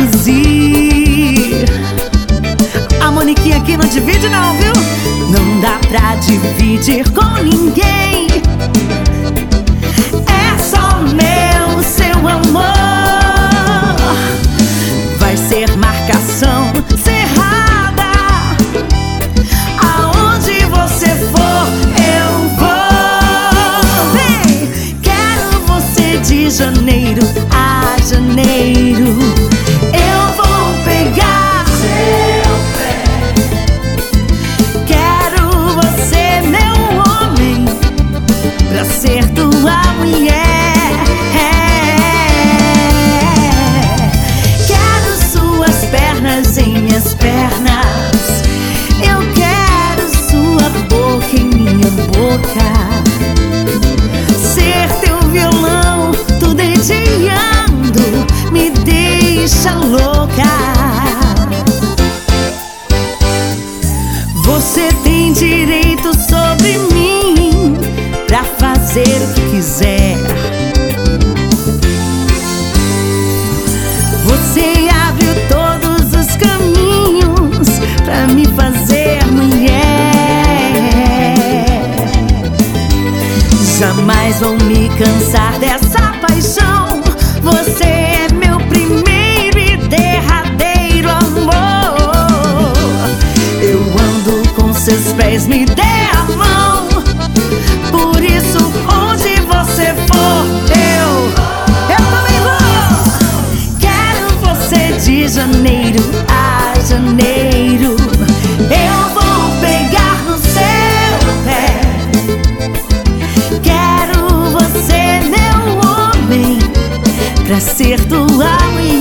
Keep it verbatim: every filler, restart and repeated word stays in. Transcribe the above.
seduzir. A Moniquinha aqui não divide não, viu? Não dá pra dividir com ninguém. É só meu, seu amor. Vai ser marcação cerrada. Aonde você for, eu vou. Vem! Quero você de janeiro a janeiro. Eu vou pegar seu pé. Quero você, meu homem, pra ser tua mulher. Quero suas pernas em minhas pernas. Eu quero sua boca em minha boca. Ser teu violão, tu dedilhando, me deixa louca. Você tem direito sobre mim pra fazer o que quiser. Você abriu todos os caminhos pra me fazer mulher. Jamais vou me cansar dessa paixão. Você é meu primeiro e derradeiro amor. Eu ando com seus pés, me dê a mão. Por isso, onde você for, eu, eu também vou. Quero você de janeiro a janeiro. Eu vou pegar no seu pé. Quero você, meu homem, pra ser tua mulher.